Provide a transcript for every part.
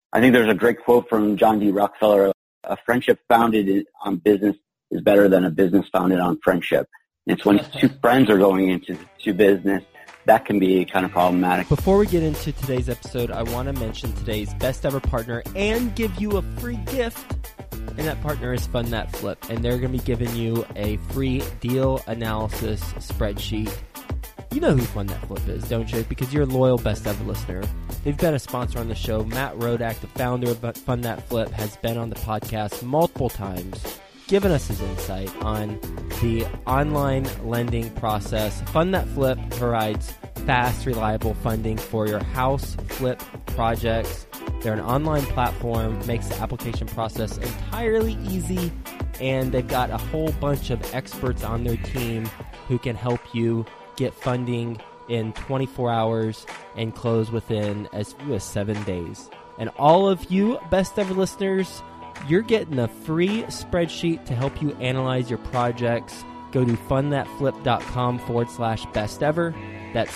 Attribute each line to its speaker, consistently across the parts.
Speaker 1: I think there's a great quote from John D. Rockefeller: "A friendship founded on business is better than a business founded on friendship." And it's when two friends are going into business that can be kind of problematic.
Speaker 2: Before we get into today's episode, I want to mention today's best ever partner and give you a free gift. And that partner is Fund That Flip. And they're going to be giving you a free deal analysis spreadsheet. You know who Fund That Flip is, don't you? Because you're a loyal best ever listener. They've been a sponsor on the show. Matt Rodak, the founder of Fund That Flip, has been on the podcast multiple times, giving us his insight on the online lending process. Fund That Flip provides fast, reliable funding for your house flip projects. They're an online platform, makes the application process entirely easy, and they've got a whole bunch of experts on their team who can help you get funding in 24 hours and close within as few as 7 days. And all of you best ever listeners, you're getting a free spreadsheet to help you analyze your projects. Go to fundthatflip.com/best ever. That's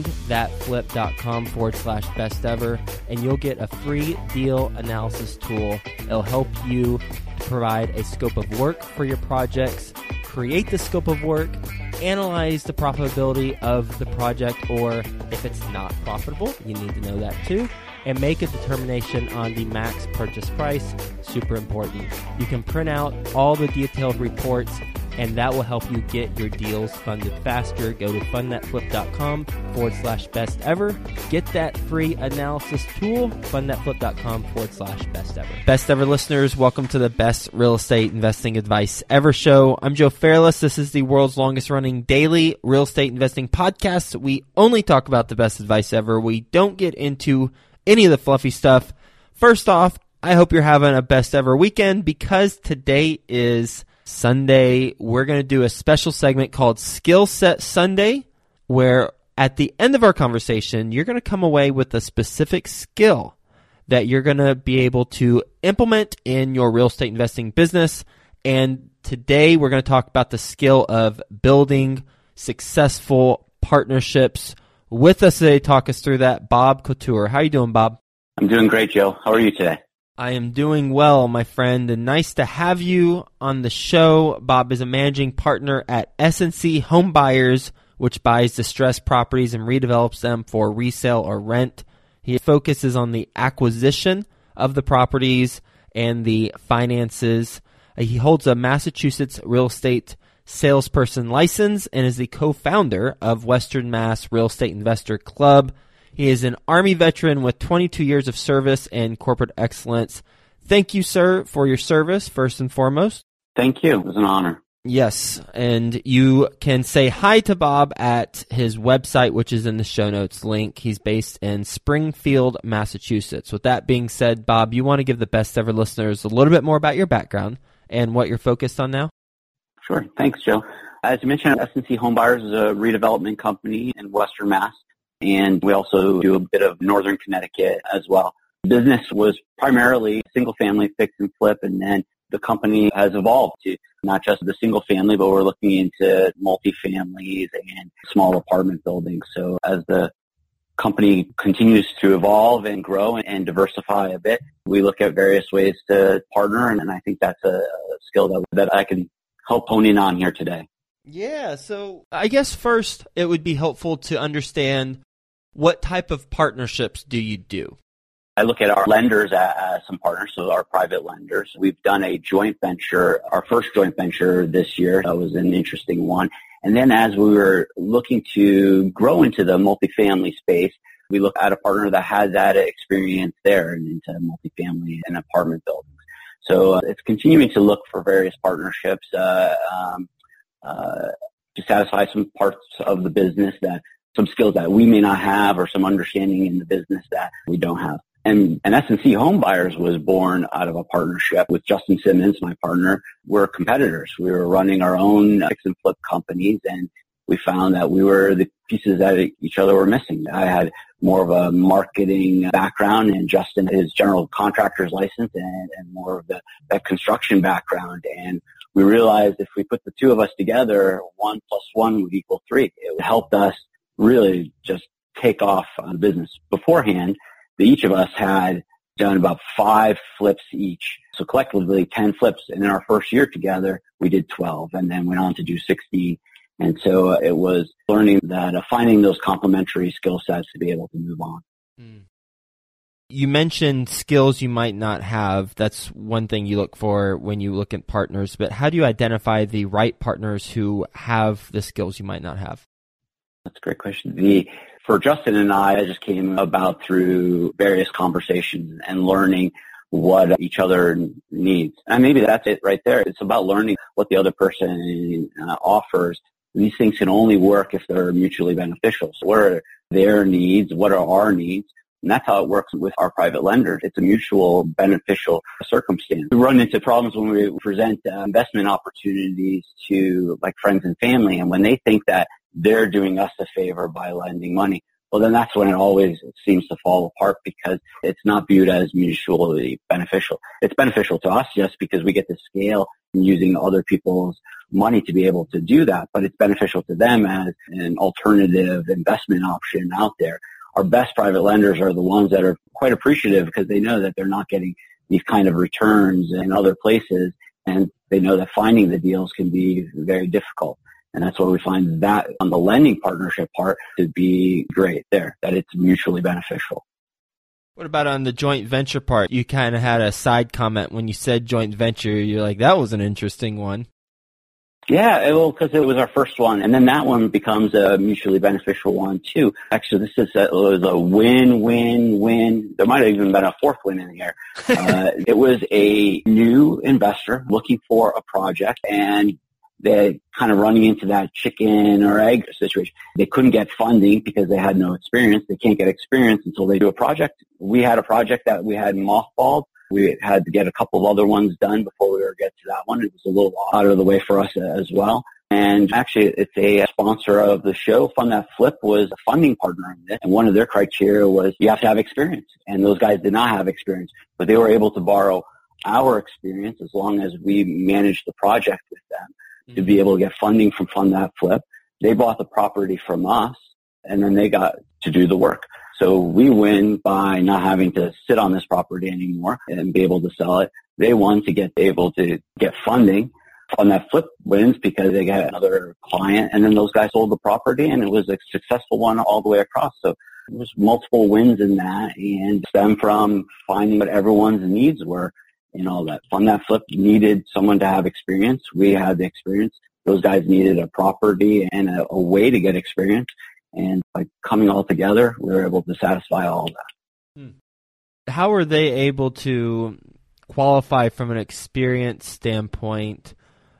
Speaker 2: fundthatflip.com/best ever. And you'll get a free deal analysis tool. It'll help you provide a scope of work for your projects, create the scope of work, analyze the profitability of the project, or if it's not profitable, you need to know that too, and make a determination on the max purchase price. Super important. You can print out all the detailed reports, and that will help you get your deals funded faster. Go to fundthatflip.com/best ever. Get that free analysis tool, fundthatflip.com/best ever. Best ever listeners, welcome to the best real estate investing advice ever show. I'm Joe Fairless. This is the world's longest running daily real estate investing podcast. We only talk about the best advice ever. We don't get into any of the fluffy stuff. First off, I hope you're having a best ever weekend, because today is Sunday. We're going to do a special segment called Skill Set Sunday, where at the end of our conversation, you're going to come away with a specific skill that you're going to be able to implement in your real estate investing business. And today we're going to talk about the skill of building successful partnerships. With us today, talk us through that, Bob Couture. How are you doing, Bob?
Speaker 1: I'm doing great, Joe. How are you today?
Speaker 2: I am doing well, my friend, and nice to have you on the show. Bob is a managing partner at S&C Home Buyers, which buys distressed properties and redevelops them for resale or rent. He focuses on the acquisition of the properties and the finances. He holds a Massachusetts real estate salesperson license and is the co-founder of Western Mass Real Estate Investor Club. He is an Army veteran with 22 years of service and corporate excellence. Thank you, sir, for your service, first and foremost.
Speaker 1: Thank you. It was an honor.
Speaker 2: Yes, and you can say hi to Bob at his website, which is in the show notes link. He's based in Springfield, Massachusetts. With that being said, Bob, you want to give the best ever listeners a little bit more about your background and what you're focused on now?
Speaker 1: Sure. Thanks, Joe. As you mentioned, S&C Home Buyers is a redevelopment company in Western Mass, and we also do a bit of Northern Connecticut as well. Business was primarily single-family fix and flip, and then the company has evolved to not just the single-family, but we're looking into multi-families and small apartment buildings. So as the company continues to evolve and grow and diversify a bit, we look at various ways to partner, and I think that's a skill that I can help hone in on here today.
Speaker 2: Yeah, so I guess first it would be helpful to understand what type of partnerships do you do?
Speaker 1: I look at our lenders as some partners, so our private lenders. We've done a joint venture, our first joint venture this year. That was an interesting one. And then as we were looking to grow into the multifamily space, we look at a partner that has that experience there and into multifamily and apartment buildings. So it's continuing to look for various partnerships to satisfy some parts of the business, that some skills that we may not have or some understanding in the business that we don't have. And S&C Home Buyers was born out of a partnership with Justin Simmons, my partner. We're competitors. We were running our own fix and flip companies, and we found that we were the pieces that each other were missing. I had more of a marketing background, and Justin his general contractor's license and more of that construction background. And we realized if we put the two of us together, 1 + 1 would equal 3. It helped us really just take off on the business. Beforehand, each of us had done about 5 flips each. So collectively 10 flips. And in our first year together, we did 12 and then went on to do 16. And so it was learning that, finding those complementary skill sets to be able to move on.
Speaker 2: You mentioned skills you might not have. That's one thing you look for when you look at partners. But how do you identify the right partners who have the skills you might not have?
Speaker 1: That's a great question. For Justin and I just came about through various conversations and learning what each other needs. And maybe that's it right there. It's about learning what the other person offers. These things can only work if they're mutually beneficial. So what are their needs? What are our needs? And that's how it works with our private lenders. It's a mutual beneficial circumstance. We run into problems when we present investment opportunities to like friends and family. And when they think that they're doing us a favor by lending money, well, then that's when it always seems to fall apart because it's not viewed as mutually beneficial. It's beneficial to us just because we get to scale using other people's money to be able to do that, but it's beneficial to them as an alternative investment option out there. Our best private lenders are the ones that are quite appreciative because they know that they're not getting these kind of returns in other places, and they know that finding the deals can be very difficult. And that's why we find that on the lending partnership part to be great there, that it's mutually beneficial.
Speaker 2: What about on the joint venture part? You kind of had a side comment when you said joint venture. You're like, that was an interesting one.
Speaker 1: Yeah, well, because it was our first one, and then that one becomes a mutually beneficial one too. Actually, it was a win-win-win. There might have even been a fourth win in here. It was a new investor looking for a project, and they kind of running into that chicken or egg situation. They couldn't get funding because they had no experience. They can't get experience until they do a project. We had a project that we had mothballed. We had to get a couple of other ones done before we were get to that one. It was a little out of the way for us as well. And actually, it's a sponsor of the show. Fund That Flip was a funding partner in this. And one of their criteria was you have to have experience. And those guys did not have experience, but they were able to borrow our experience as long as we managed the project with them to be able to get funding from Fund That Flip. They bought the property from us, and then they got to do the work. So we win by not having to sit on this property anymore and be able to sell it. They won to get able to get funding. Fund That Flip wins because they got another client, and then those guys sold the property, and it was a successful one all the way across. So there was multiple wins in that, and stem from finding what everyone's needs were. That Fund That Flip needed someone to have experience. We had the experience. Those guys needed a property and a way to get experience. And by coming all together, we were able to satisfy all of that.
Speaker 2: How were they able to qualify from an experience standpoint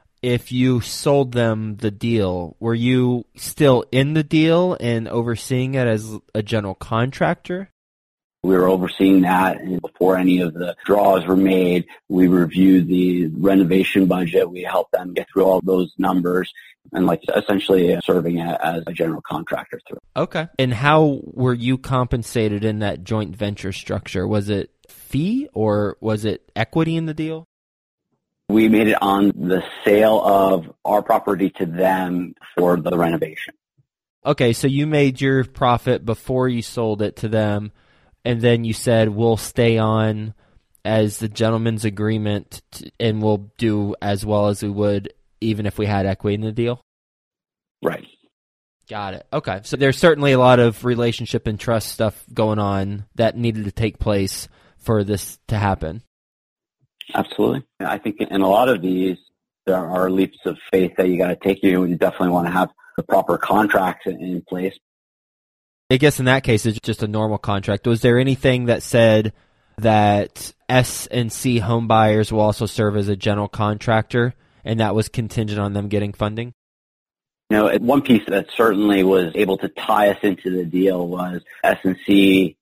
Speaker 2: if you sold them the deal? Were you still in the deal and overseeing it as a general contractor?
Speaker 1: We were overseeing that, and before any of the draws were made, we reviewed the renovation budget. We helped them get through all those numbers and essentially serving as a general contractor through.
Speaker 2: Okay. And how were you compensated in that joint venture structure? Was it fee or was it equity in the deal?
Speaker 1: We made it on the sale of our property to them for the renovation.
Speaker 2: Okay, so you made your profit before you sold it to them. And then you said, we'll stay on as the gentleman's agreement and we'll do as well as we would even if we had equity in the deal?
Speaker 1: Right.
Speaker 2: Got it. Okay. So there's certainly a lot of relationship and trust stuff going on that needed to take place for this to happen.
Speaker 1: Absolutely. I think in a lot of these, there are leaps of faith that you got to take. You definitely want to have the proper contracts in place.
Speaker 2: I guess in that case, it's just a normal contract. Was there anything that said that S&C home buyers will also serve as a general contractor, and that was contingent on them getting funding?
Speaker 1: One piece that certainly was able to tie us into the deal was S&C,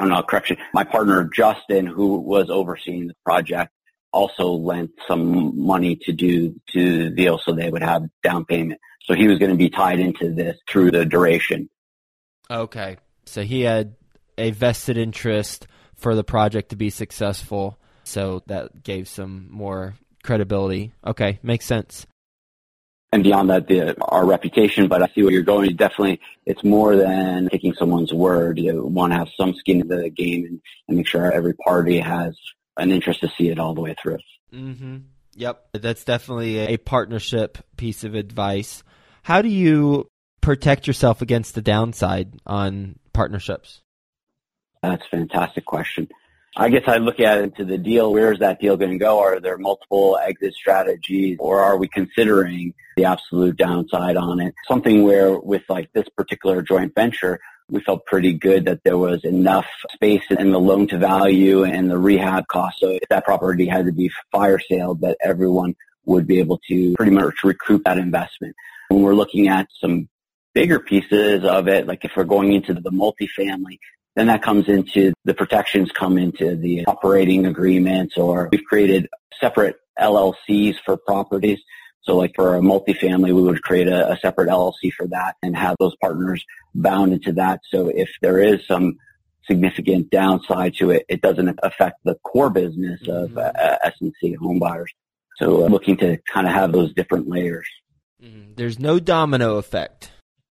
Speaker 1: my partner Justin, who was overseeing the project, also lent some money to do to the deal so they would have down payment. So he was going to be tied into this through the duration.
Speaker 2: Okay. So he had a vested interest for the project to be successful, so that gave some more credibility. Okay, makes sense.
Speaker 1: and beyond that, our reputation. But I see where you're going. Definitely, it's more than taking someone's word. You want to have some skin in the game and make sure every party has an interest to see it all the way through.
Speaker 2: Mm-hmm. Yep. That's definitely a partnership piece of advice. How do you protect yourself against the downside on partnerships?
Speaker 1: That's a fantastic question. I guess I look at it into the deal. Where is that deal going to go? Are there multiple exit strategies, or are we considering the absolute downside on it? Something where with like this particular joint venture, we felt pretty good that there was enough space in the loan to value and the rehab cost. So if that property had to be fire sale, that everyone would be able to pretty much recoup that investment. When we're looking at some bigger pieces of it, like if we're going into the multifamily, then that comes into the protections come into the operating agreements, or we've created separate LLCs for properties. So like for a multifamily, we would create a separate LLC for that and have those partners bound into that. So if there is some significant downside to it, it doesn't affect the core business of S&C home buyers. So looking to kind of have those different layers.
Speaker 2: There's no domino effect.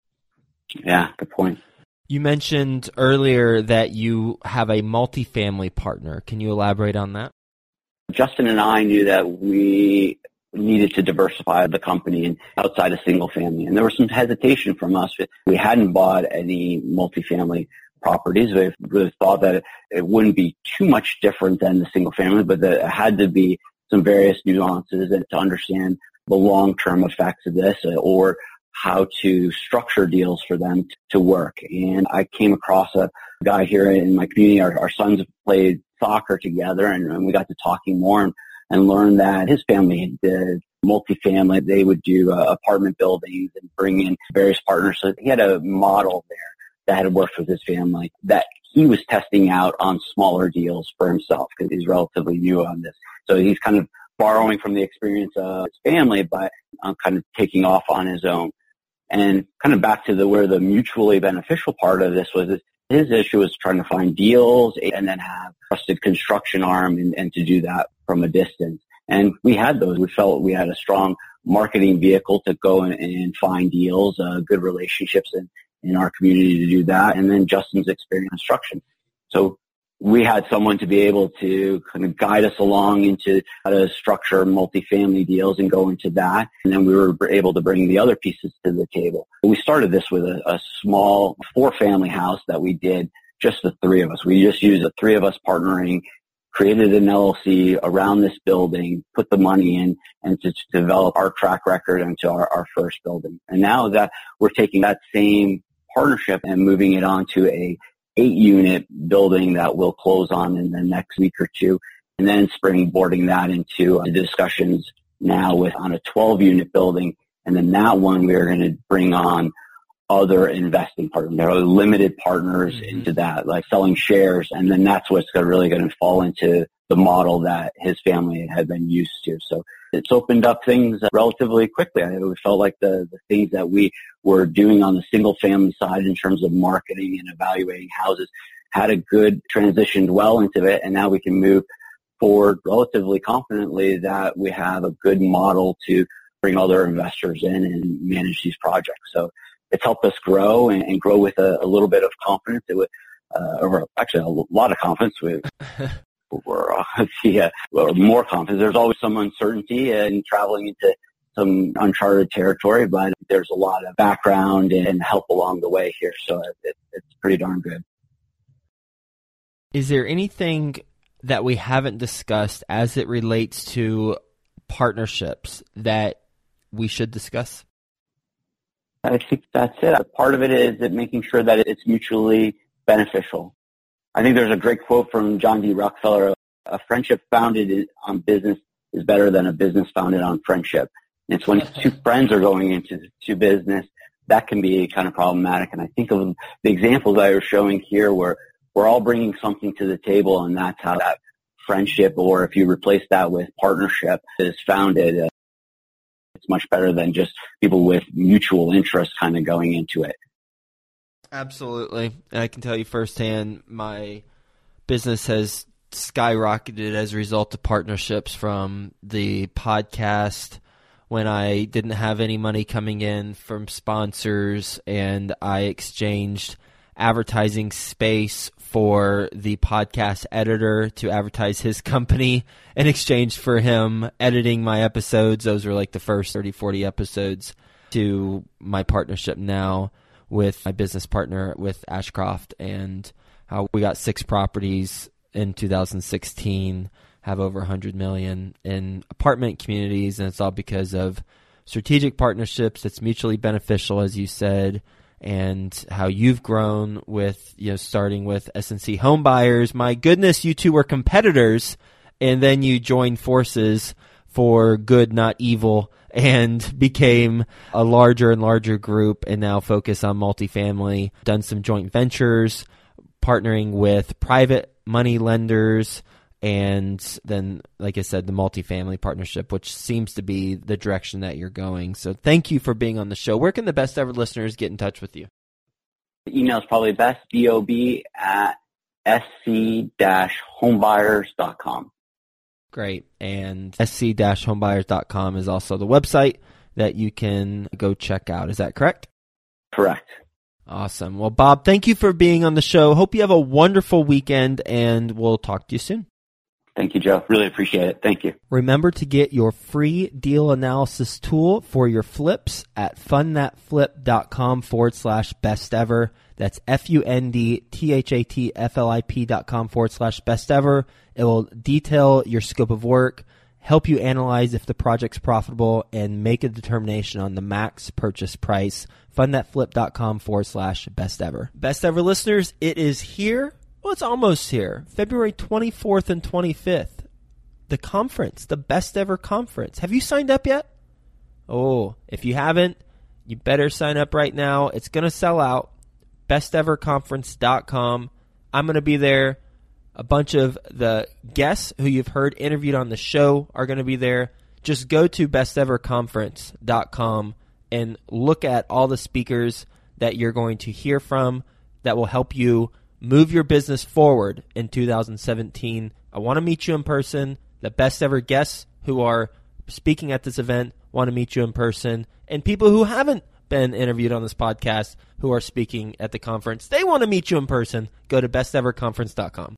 Speaker 1: Yeah, good point.
Speaker 2: You mentioned earlier that you have a multifamily partner. Can you elaborate on that?
Speaker 1: Justin and I knew that we needed to diversify the company and outside of single family. And there was some hesitation from us. We hadn't bought any multifamily properties. We really thought that it wouldn't be too much different than the single family, but that it had to be some various nuances and to understand the long-term effects of this, or how to structure deals for them to work. And I came across a guy here in my community. Our sons have played soccer together, and we got to talking more and learned that his family did multifamily. They would do apartment buildings and bring in various partners. So he had a model there that had worked with his family that he was testing out on smaller deals for himself because he's relatively new on this. So he's kind of borrowing from the experience of his family, but kind of taking off on his own. And kind of back to where the mutually beneficial part of this was, his issue was trying to find deals and then have trusted construction arm and to do that from a distance. And we had those. We felt we had a strong marketing vehicle to go and find deals, good relationships in our community to do that. And then Justin's experience in construction. So we had someone to be able to kind of guide us along into how to structure multifamily deals and go into that. And then we were able to bring the other pieces to the table. We started this with a small 4-family house that we did, just the 3 of us. We just used the 3 of us partnering, created an LLC around this building, put the money in, and to develop our track record into our first building. And now that we're taking that same partnership and moving it on to a 8-unit building that we'll close on in the next week or two, and then springboarding that into the discussions now on a 12-unit building. And then that one we're going to bring on other investing partners. There are limited partners into that, like selling shares, and then that's what's really going to fall into the model that his family had been used to. So it's opened up things relatively quickly. We felt like the things that we were doing on the single family side in terms of marketing and evaluating houses had a good transition well into it, and now we can move forward relatively confidently that we have a good model to bring other investors in and manage these projects. So it's helped us grow and grow with a little bit of confidence. Or actually a lot of confidence. We're more confident. There's always some uncertainty in traveling into some uncharted territory, but there's a lot of background and help along the way here. So it's pretty darn good.
Speaker 2: Is there anything that we haven't discussed as it relates to partnerships that we should discuss?
Speaker 1: I think that's it. Part of it is that making sure that it's mutually beneficial. I think there's a great quote from John D. Rockefeller: "A friendship founded on business is better than a business founded on friendship." And it's when 2 friends are going into business that can be kind of problematic. And I think of the examples I was showing here where we're all bringing something to the table, and that's how that friendship, or if you replace that with partnership, is founded. It's much better than just people with mutual interest kind of going into it.
Speaker 2: Absolutely. And I can tell you firsthand, my business has skyrocketed as a result of partnerships, from the podcast when I didn't have any money coming in from sponsors, and I exchanged advertising space for the podcast editor to advertise his company in exchange for him editing my episodes. Those were like the first 30, 40 episodes, to my partnership now with my business partner with Ashcroft, and how we got 6 properties in 2016, have over 100 million in apartment communities, and it's all because of strategic partnerships that's mutually beneficial, as you said, and how you've grown with, starting with SNC Home Buyers. My goodness, you two were competitors, and then you joined forces for good, not evil, and became a larger and larger group, and now focus on multifamily, done some joint ventures, partnering with private money lenders, and then, like I said, the multifamily partnership, which seems to be the direction that you're going. So thank you for being on the show. Where can the Best Ever listeners get in touch with you?
Speaker 1: The email is probably best, bob@sc-homebuyers.com.
Speaker 2: Great. And sc-homebuyers.com is also the website that you can go check out. Is that correct?
Speaker 1: Correct.
Speaker 2: Awesome. Well, Bob, thank you for being on the show. Hope you have a wonderful weekend, and we'll talk to you soon.
Speaker 1: Thank you, Joe. Really appreciate it. Thank you.
Speaker 2: Remember to get your free deal analysis tool for your flips at fundthatflip.com/best ever. That's fundthatflip.com/best ever. It will detail your scope of work, help you analyze if the project's profitable, and make a determination on the max purchase price. fundthatflip.com/best ever. Best Ever listeners, it is here. Well, it's almost here. February 24th and 25th. The conference, the Best Ever Conference. Have you signed up yet? Oh, if you haven't, you better sign up right now. It's going to sell out. besteverconference.com. I'm going to be there. A bunch of the guests who you've heard interviewed on the show are going to be there. Just go to besteverconference.com and look at all the speakers that you're going to hear from that will help you move your business forward in 2017. I want to meet you in person. The Best Ever guests who are speaking at this event want to meet you in person. And people who haven't been interviewed on this podcast who are speaking at the conference, they want to meet you in person. Go to besteverconference.com.